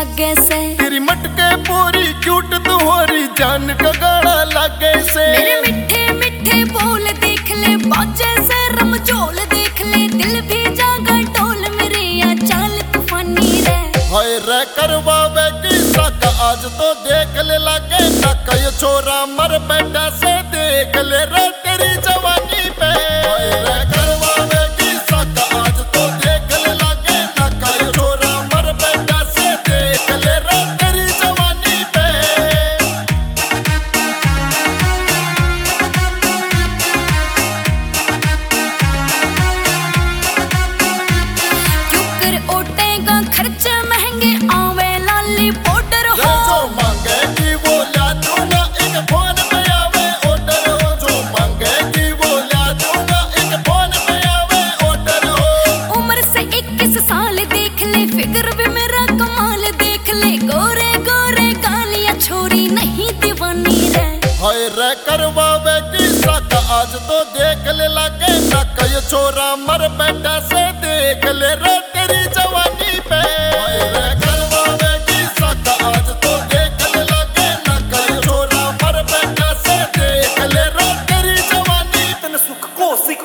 लागे से। तेरी मटके पूरी क्यूट तू हो रही जान का गाना लागे से। मेरे मिठे मिठे बोल देख ले बाजे से रमझोल देख ले दिल भी जागा टोल मेरे या चाल तूफानी रे। हाय रे करवावे किस्सा का आज तो देख ले लागे नाका ये छोरा मर बैठा से देख ले रे तेरी जवानी पे। हाय रे करवावे किस्सा का आज तो देख ले लागे नाका ये छोरा मर बैठा से देख ले रे तेरी जवानी पे। क्योंकर ओटेगा खर्च महंगे आवे लाली पाउडर हो। जो मांगेगी वो ला दूंगा एक फोन पे आवे ऑर्डर हो। जो मांगेगी वो ला दूंगा एक फोन पे आवे ऑर्डर हो। उम्र से 21 साल देख ले फिगर भी मेरा कमाल देख ले गोरे गोरे गालियां छोरी नहीं दीवानी रे। हाय रे करवावे किस्सा का आज तो देख ले लागे नाका ये छोरा मर बैठा से देख ले रे तेरी जवानी पे। हाय रे करवावे किस्सा का आज तो देख ले लागे नाका ये छोरा मर बैठा से देख ले रे तेरी जवानी पे। सुख को सिख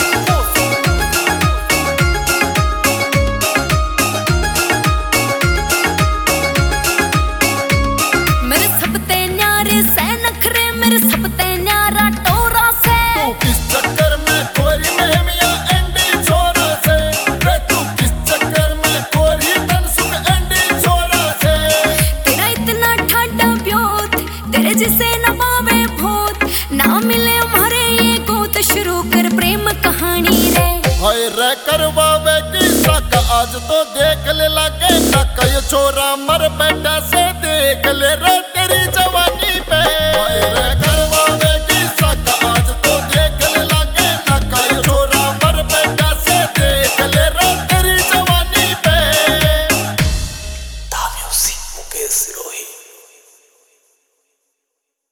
मेरे सब ते न्यारे से नखरे मेरे सब ते न्यारा टोरा से। तू किस चक्कर में कोरी महमिया एंडी छोरा से। रे तू किस चक्कर में कोरी तन सुख एंडी छोरा से। तेरा इतना ठाडा ब्योत तेरे जिसे न पावे भूत ना मिले हमारे ये गोत शुरू कर प्रेम कहानी रे। हाय रे करवावे किस्सा का आज तो देख ले लागे नाका ये छोरा मर बैठा से देख ले रे